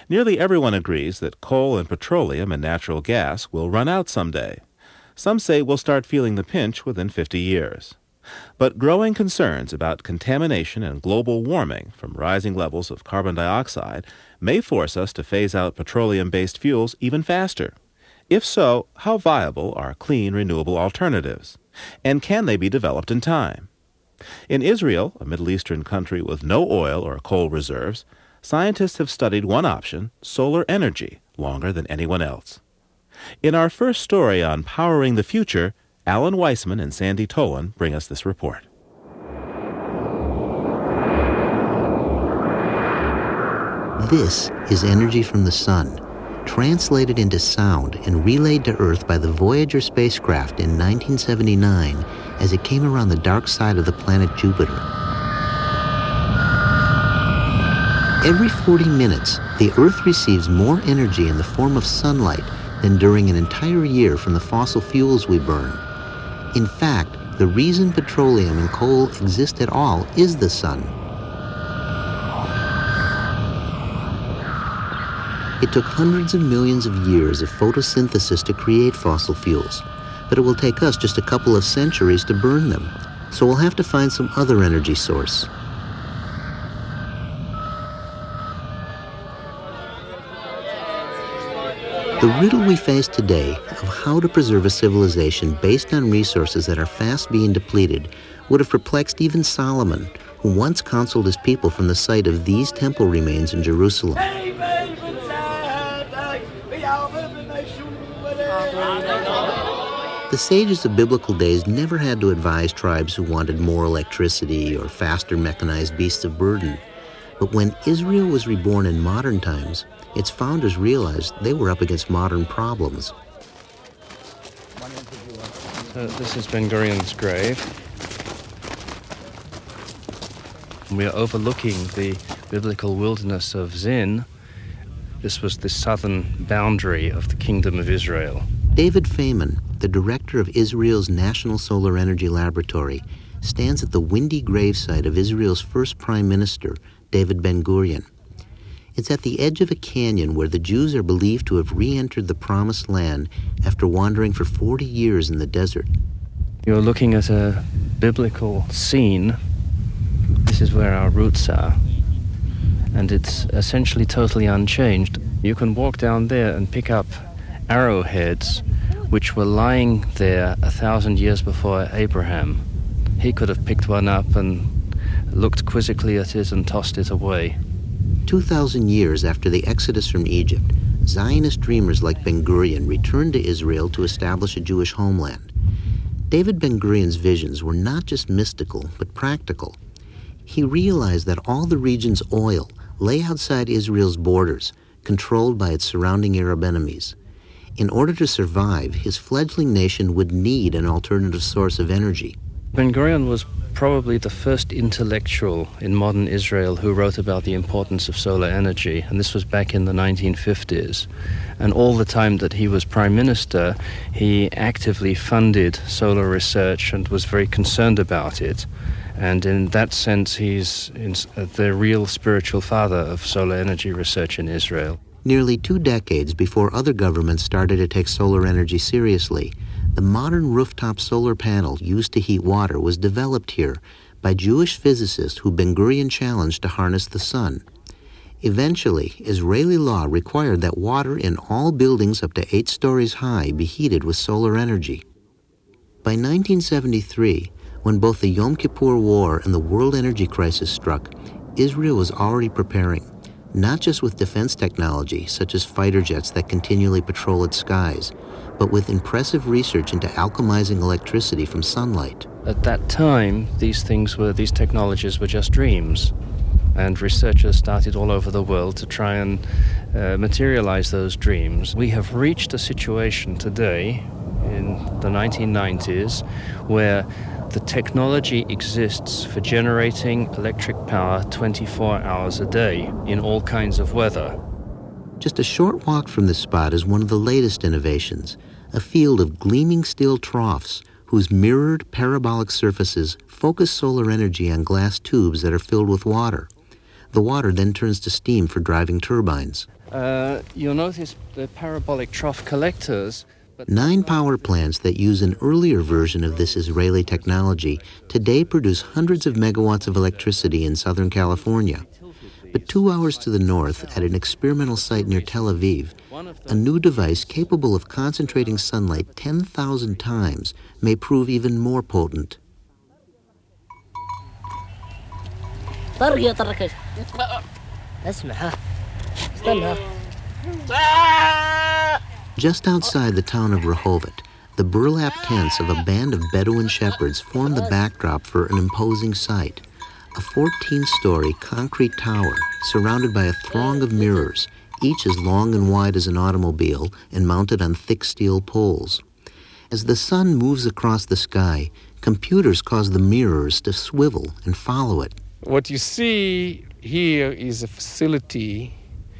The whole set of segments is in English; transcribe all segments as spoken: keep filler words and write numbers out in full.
Nearly everyone agrees that coal and petroleum and natural gas will run out someday. Some say we'll start feeling the pinch within fifty years. But growing concerns about contamination and global warming from rising levels of carbon dioxide may force us to phase out petroleum-based fuels even faster. If so, how viable are clean, renewable alternatives? And can they be developed in time? In Israel, a Middle Eastern country with no oil or coal reserves, scientists have studied one option, solar energy, longer than anyone else. In our first story on Powering the Future, Alan Weissman and Sandy Tolan bring us this report. This is energy from the sun, translated into sound and relayed to Earth by the Voyager spacecraft in nineteen seventy-nine as it came around the dark side of the planet Jupiter. Every forty minutes, the Earth receives more energy in the form of sunlight than during an entire year from the fossil fuels we burn. In fact, the reason petroleum and coal exist at all is the sun. It took hundreds of millions of years of photosynthesis to create fossil fuels, but it will take us just a couple of centuries to burn them, so we'll have to find some other energy source. The riddle we face today of how to preserve a civilization based on resources that are fast being depleted would have perplexed even Solomon, who once counseled his people from the site of these temple remains in Jerusalem. The sages of biblical days never had to advise tribes who wanted more electricity or faster mechanized beasts of burden. But when Israel was reborn in modern times, its founders realized they were up against modern problems. So this is Ben Gurion's grave. We are overlooking the biblical wilderness of Zin. This was the southern boundary of the Kingdom of Israel. David Feynman, the director of Israel's National Solar Energy Laboratory, stands at the windy gravesite of Israel's first prime minister, David Ben-Gurion. It's at the edge of a canyon where the Jews are believed to have re-entered the Promised Land after wandering for forty years in the desert. You're looking at a biblical scene. This is where our roots are, and it's essentially totally unchanged. You can walk down there and pick up arrowheads which were lying there a thousand years before Abraham. He could have picked one up and looked quizzically at it and tossed it away. Two thousand years after the exodus from Egypt, Zionist dreamers like Ben-Gurion returned to Israel to establish a Jewish homeland. David Ben-Gurion's visions were not just mystical, but practical. He realized that all the region's oil lay outside Israel's borders, controlled by its surrounding Arab enemies. In order to survive, his fledgling nation would need an alternative source of energy. Ben-Gurion was probably the first intellectual in modern Israel who wrote about the importance of solar energy, and this was back in the nineteen fifties. And all the time that he was prime minister, he actively funded solar research and was very concerned about it. And in that sense, he's the real spiritual father of solar energy research in Israel. Nearly two decades before other governments started to take solar energy seriously, the modern rooftop solar panel used to heat water was developed here by Jewish physicists who Ben-Gurion challenged to harness the sun. Eventually, Israeli law required that water in all buildings up to eight stories high be heated with solar energy. By nineteen seventy-three, when both the Yom Kippur War and the world energy crisis struck, Israel was already preparing, not just with defense technology, such as fighter jets that continually patrol its skies, but with impressive research into alchemizing electricity from sunlight. At that time, these things were, these technologies were just dreams. And researchers started all over the world to try and uh, materialize those dreams. We have reached a situation today, in the nineteen nineties, where the technology exists for generating electric power twenty-four hours a day in all kinds of weather. Just a short walk from this spot is one of the latest innovations, a field of gleaming steel troughs whose mirrored parabolic surfaces focus solar energy on glass tubes that are filled with water. The water then turns to steam for driving turbines. Uh, you'll notice the parabolic trough collectors. Nine power plants that use an earlier version of this Israeli technology today produce hundreds of megawatts of electricity in Southern California. But two hours to the north, at an experimental site near Tel Aviv, a new device capable of concentrating sunlight ten thousand times may prove even more potent. Just outside the town of Rehovot, the burlap tents of a band of Bedouin shepherds form the backdrop for an imposing sight. A fourteen-story concrete tower surrounded by a throng of mirrors, each as long and wide as an automobile and mounted on thick steel poles. As the sun moves across the sky, computers cause the mirrors to swivel and follow it. What you see here is a facility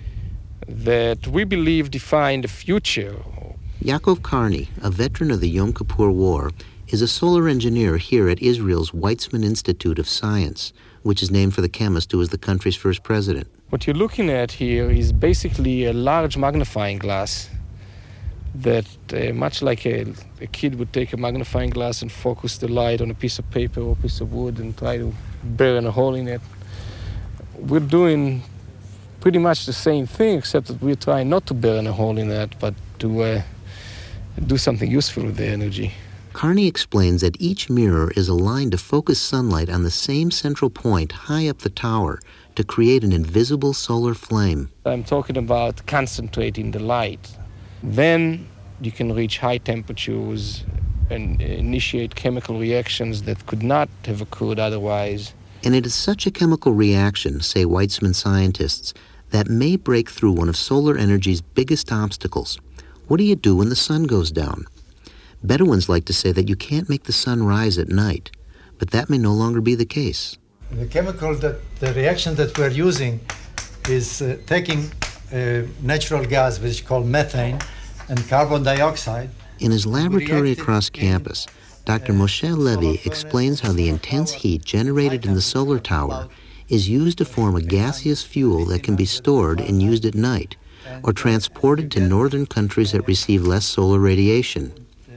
that we believe define the future. Yaakov Karni, a veteran of the Yom Kippur War, is a solar engineer here at Israel's Weizmann Institute of Science, which is named for the chemist who was the country's first president. What you're looking at here is basically a large magnifying glass that, uh, much like a, a kid would take a magnifying glass and focus the light on a piece of paper or a piece of wood and try to burn a hole in it. We're doing pretty much the same thing, except that we're trying not to burn a hole in that, but to uh, do something useful with the energy. Karni explains that each mirror is aligned to focus sunlight on the same central point high up the tower to create an invisible solar flame. I'm talking about concentrating the light. Then you can reach high temperatures and initiate chemical reactions that could not have occurred otherwise. And it is such a chemical reaction, say Weizmann scientists, that may break through one of solar energy's biggest obstacles. What do you do when the sun goes down? Bedouins like to say that you can't make the sun rise at night, but that may no longer be the case. The chemical, that the reaction that we're using is uh, taking uh, natural gas, which is called methane, and carbon dioxide. In his laboratory across campus, Doctor Moshe Levy explains how the intense heat generated in the solar tower is used to form a gaseous fuel that can be stored and used at night, or transported to northern countries that receive less solar radiation.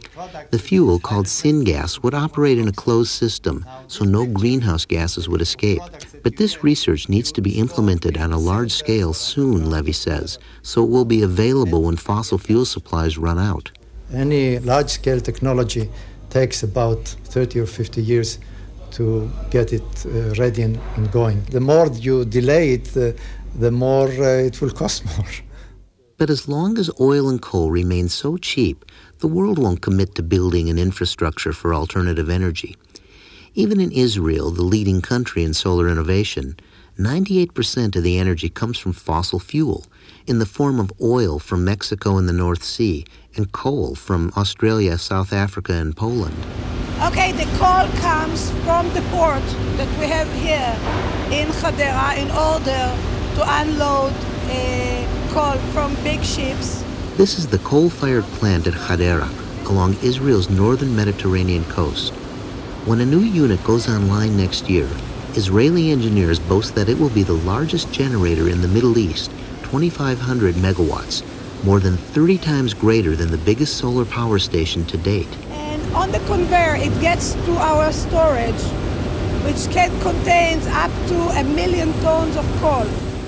The fuel, called syngas, would operate in a closed system, so no greenhouse gases would escape. But this research needs to be implemented on a large scale soon, Levy says, so it will be available when fossil fuel supplies run out. Any large-scale technology takes about thirty or fifty years to get it uh, ready and, and going. The more you delay it, uh, the more uh, it will cost more. But as long as oil and coal remain so cheap, the world won't commit to building an infrastructure for alternative energy. Even in Israel, the leading country in solar innovation, ninety-eight percent of the energy comes from fossil fuel, in the form of oil from Mexico and the North Sea, and coal from Australia, South Africa, and Poland. Okay, the coal comes from the port that we have here in Hadera in order to unload uh, coal from big ships. This is the coal-fired plant at Hadera, along Israel's northern Mediterranean coast. When a new unit goes online next year, Israeli engineers boast that it will be the largest generator in the Middle East, twenty-five hundred megawatts, more than thirty times greater than the biggest solar power station to date. And on the conveyor, it gets to our storage, which can contain up to a million tons of coal.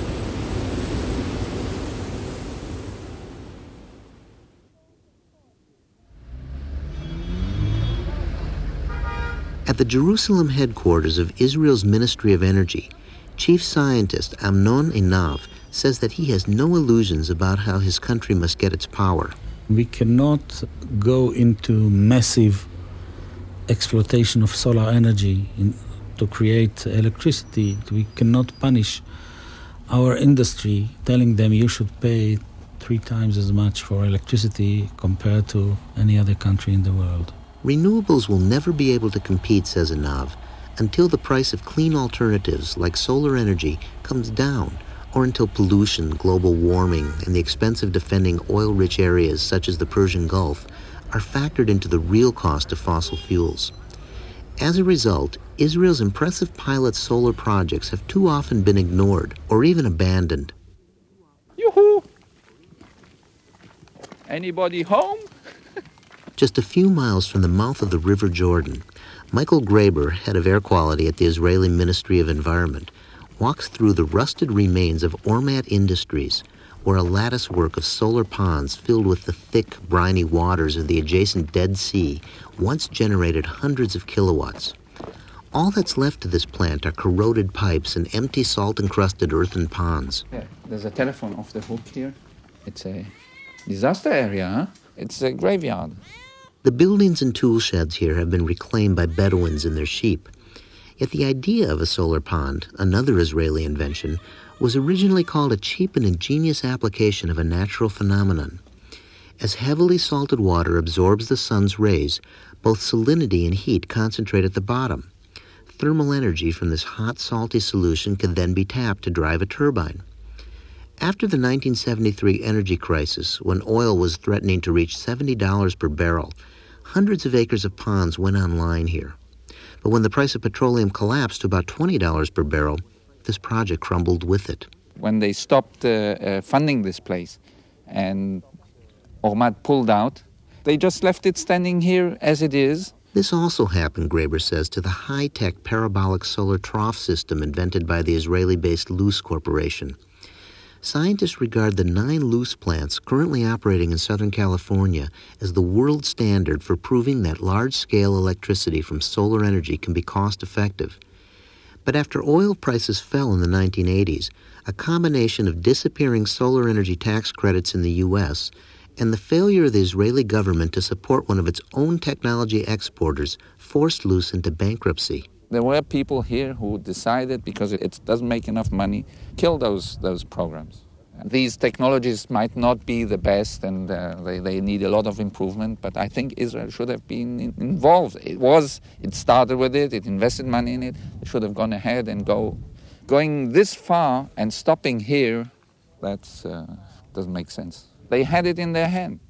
At the Jerusalem headquarters of Israel's Ministry of Energy, Chief Scientist Amnon Einav says that he has no illusions about how his country must get its power. We cannot go into massive exploitation of solar energy in, to create electricity. We cannot punish our industry, telling them you should pay three times as much for electricity compared to any other country in the world. Renewables will never be able to compete, says Einav, until the price of clean alternatives like solar energy comes down, or until pollution, global warming, and the expense of defending oil-rich areas such as the Persian Gulf are factored into the real cost of fossil fuels. As a result, Israel's impressive pilot solar projects have too often been ignored or even abandoned. Yoo-hoo! Anybody home? Just a few miles from the mouth of the River Jordan, Michael Graber, head of air quality at the Israeli Ministry of Environment, walks through the rusted remains of Ormat Industries, where a latticework of solar ponds filled with the thick, briny waters of the adjacent Dead Sea once generated hundreds of kilowatts. All that's left of this plant are corroded pipes and empty salt-encrusted earthen ponds. Yeah, there's a telephone off the hook here. It's a disaster area, huh? It's a graveyard. The buildings and tool sheds here have been reclaimed by Bedouins and their sheep. Yet the idea of a solar pond, another Israeli invention, was originally called a cheap and ingenious application of a natural phenomenon. As heavily salted water absorbs the sun's rays, both salinity and heat concentrate at the bottom. Thermal energy from this hot, salty solution could then be tapped to drive a turbine. After the nineteen seventy-three energy crisis, when oil was threatening to reach seventy dollars per barrel, hundreds of acres of ponds went online here. But when the price of petroleum collapsed to about twenty dollars per barrel, this project crumbled with it. When they stopped uh, uh, funding this place and Ormat pulled out, they just left it standing here as it is. This also happened, Graber says, to the high-tech parabolic solar trough system invented by the Israeli-based Luce Corporation. Scientists regard the nine Luce plants currently operating in Southern California as the world standard for proving that large-scale electricity from solar energy can be cost-effective. But after oil prices fell in the nineteen eighties, a combination of disappearing solar energy tax credits in the U S and the failure of the Israeli government to support one of its own technology exporters forced Luce into bankruptcy. There were people here who decided, because it doesn't make enough money, kill those those programs. These technologies might not be the best, and uh, they, they need a lot of improvement, but I think Israel should have been in, involved. It was, it started with it, it invested money in it. It should have gone ahead and go. Going this far and stopping here, that uh, doesn't make sense. They had it in their hand.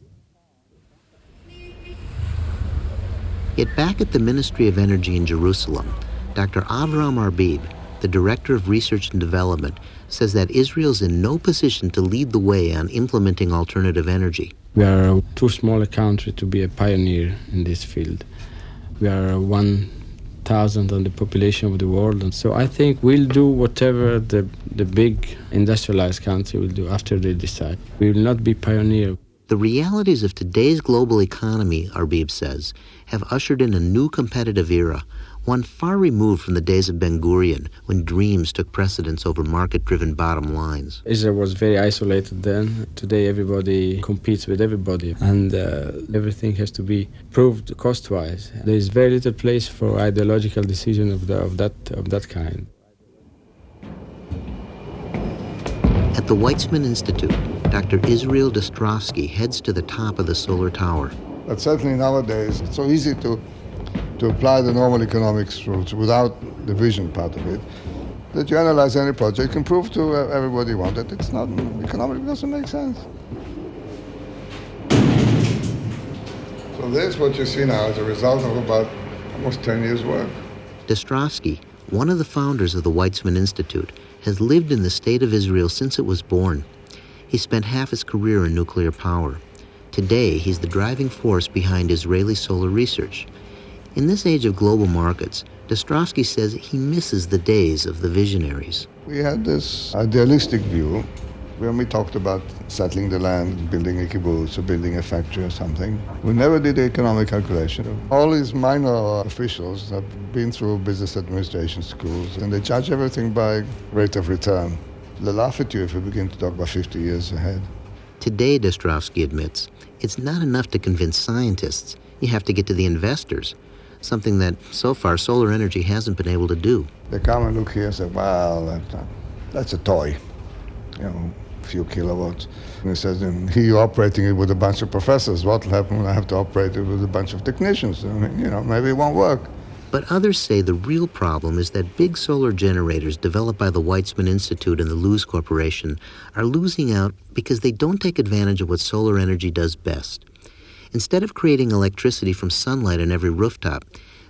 Yet back at the Ministry of Energy in Jerusalem, Doctor Avram Arbib, the Director of Research and Development, says that Israel's in no position to lead the way on implementing alternative energy. We are too small a country to be a pioneer in this field. We are one thousandth on the population of the world, and so I think we'll do whatever the, the big industrialized country will do after they decide. We will not be pioneer. The realities of today's global economy, Arbib says, have ushered in a new competitive era, one far removed from the days of Ben-Gurion, when dreams took precedence over market-driven bottom lines. Israel was very isolated then. Today everybody competes with everybody, and uh, everything has to be proved cost-wise. There is very little place for ideological decision of, the, of, that, of that kind. At the Weizmann Institute, Doctor Israel Dostrovsky heads to the top of the solar tower. But certainly nowadays, it's so easy to to apply the normal economics rules without the vision part of it, that you analyze any project, you can prove to everybody you want that it's not, economically doesn't make sense. So this, what you see now, is a result of about almost ten years' work. Dostrovsky, one of the founders of the Weizmann Institute, has lived in the state of Israel since it was born. He spent half his career in nuclear power. Today, he's the driving force behind Israeli solar research. In this age of global markets, Dostrovsky says he misses the days of the visionaries. We had this idealistic view when we talked about settling the land, building a kibbutz or building a factory or something. We never did the economic calculation. All these minor officials have been through business administration schools, and they judge everything by rate of return. They laugh at you if you begin to talk about fifty years ahead. Today, Dostrovsky admits, it's not enough to convince scientists. You have to get to the investors, something that, so far, solar energy hasn't been able to do. They come and look here and say, well, that, uh, that's a toy, you know, a few kilowatts. And he says, and here you're operating it with a bunch of professors. What will happen when I have to operate it with a bunch of technicians? I mean, you know, maybe it won't work. But others say the real problem is that big solar generators developed by the Weizmann Institute and the Luce Corporation are losing out because they don't take advantage of what solar energy does best. Instead of creating electricity from sunlight on every rooftop,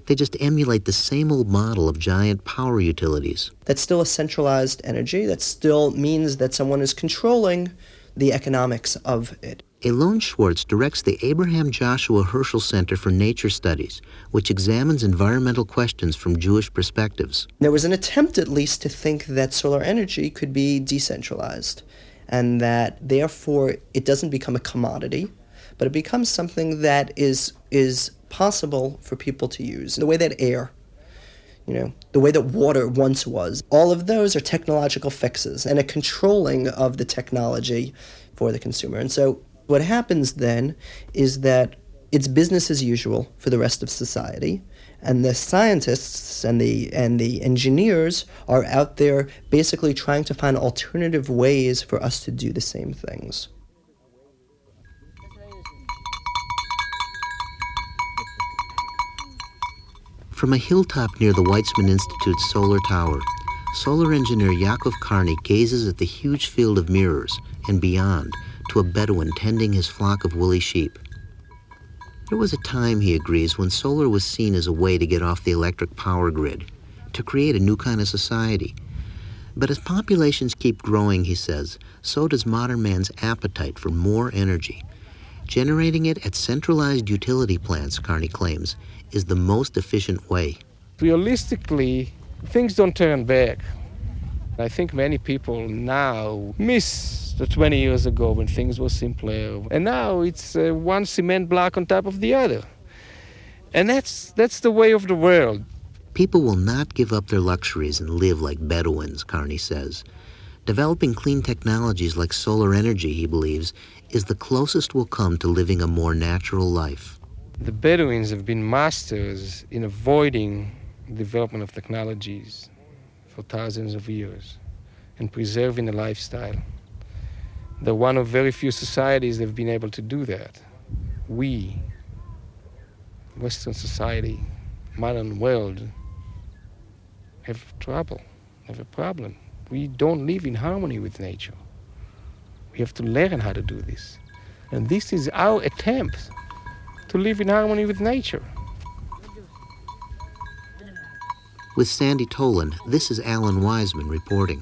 They just emulate the same old model of giant power utilities. That's still a centralized energy. That still means that someone is controlling the economics of it. Elon Schwartz directs the Abraham Joshua Herschel Center for Nature Studies, which examines environmental questions from Jewish perspectives. There was an attempt, at least, to think that solar energy could be decentralized, and that, therefore, it doesn't become a commodity, but it becomes something that is is possible for people to use. The way that air, you know, the way that water once was. All of those are technological fixes and a controlling of the technology for the consumer. And so what happens then is that it's business as usual for the rest of society, and the scientists and the and the engineers are out there basically trying to find alternative ways for us to do the same things. From a hilltop near the Weizmann Institute's solar tower, solar engineer Yaakov Karni gazes at the huge field of mirrors and beyond to a Bedouin tending his flock of woolly sheep. There was a time, he agrees, when solar was seen as a way to get off the electric power grid, to create a new kind of society. But as populations keep growing, he says, so does modern man's appetite for more energy. Generating it at centralized utility plants, Karni claims, is the most efficient way. Realistically, things don't turn back. I think many people now miss the twenty years ago when things were simpler. And now it's uh, one cement block on top of the other. And that's that's the way of the world. People will not give up their luxuries and live like Bedouins, Karni says. Developing clean technologies like solar energy, he believes, is the closest we'll come to living a more natural life. The Bedouins have been masters in avoiding the development of technologies for thousands of years and preserving a lifestyle. They're one of very few societies that have been able to do that. We, Western society, modern world, have trouble, have a problem. We don't live in harmony with nature. We have to learn how to do this. And this is our attempt to live in harmony with nature. With Sandy Tolan, this is Alan Wiseman reporting.